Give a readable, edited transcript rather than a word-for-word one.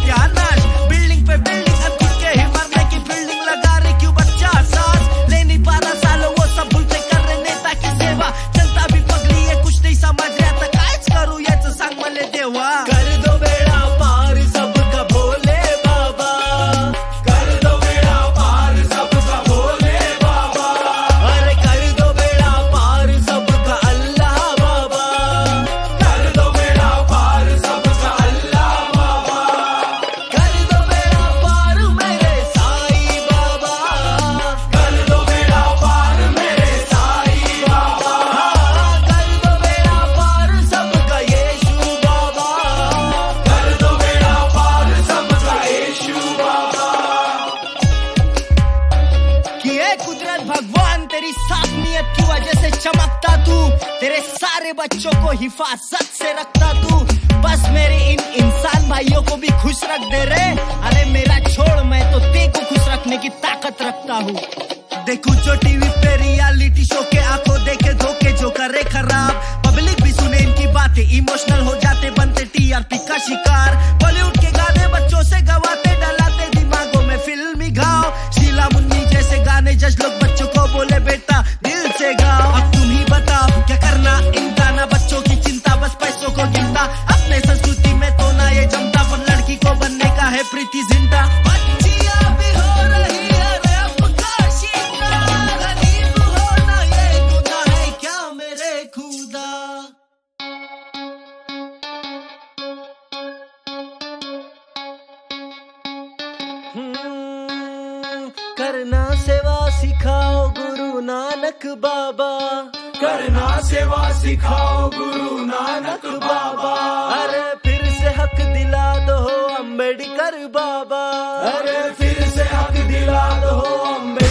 सत्यानाश, बिल्डिंग पे बिल्डिंग और खुद के ही मरने की बिल्डिंग लगा रही क्यों बच्चा सांस ले नहीं पा रहा सालों वो सब भूलते कर रहे नेता की सेवा, जनता भी पगली है कुछ नहीं समझ रहा था कायच करू याचं सांग मले देवा. कर दो बेड़ा पार सबका भोले बाबा, कर दो बेड़ा पार सबका भोले बाबा, अरे कर दो बेड़ा पार सबका अल्लाह बाबा, कर दो बेड़ा पार सबका अल्लाह बाबा, कर दो बेड़ा पार मेरे साईं बाबा, कर दो बेड़ा पार मेरे साईं बाबा, कर दो बेड़ा पार सबका यीशु बाबा, कर दो बेड़ा पार सबका यीशु बाबा. कि ए कुदरत भगवान तेरी साफ नियत की वजह से चमकता तू, तेरे सारे बच्चों को हिफाजत से रखता तू, बस मेरे इन इंसान भाइयों को भी खुश रख दे रे. अरे मेरा छोड़ मैं तो ते को खुश रखने की ताकत रखता हूँ. देखूं जो टीवी पे रियलिटी शो के आंखों देखे धोखे जो करे खराब, पब्लिक भी सुने इनकी बातें इमोशनल हो जाते बनते टीआरपी का शिकार. बॉलीवुड के गाने बच्चों से गवाते डलाते दिमागों में फिल्मी घाव, शीला मुन्नी जैसे गाने जज लोग बच्चों को बोले बेटा दिल से गाओ. अब तुम ही बताओ क्या करना इन गाना बच्चों की चिंता बस पैसों को गिनता, अपने संस्कृति में तो ना ये जमता पर लड़की को बनने का है प्रीति जिंदा. बच्चियां भी हो रही है रैप का शिकार, गरीब होना ये गुनाह है क्या मेरे खुदा. करना सेवा सिखाओ गुरु नानक बाबा, करना सेवा सिखाओ गुरु नानक बाबा, अरे फिर से हक दिला दो अम्बेडकर बाबा, अरे फिर से हक दिला दो अम्बेडकर